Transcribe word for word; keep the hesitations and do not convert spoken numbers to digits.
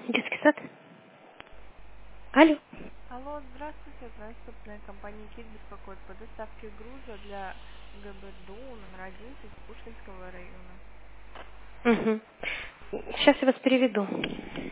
Детский сад? Алло. Алло, здравствуйте, транспортная компания КИТ беспокоит по доставке груза для ГБДУ номер одиннадцать Пушкинского района. Угу. Сейчас я вас переведу.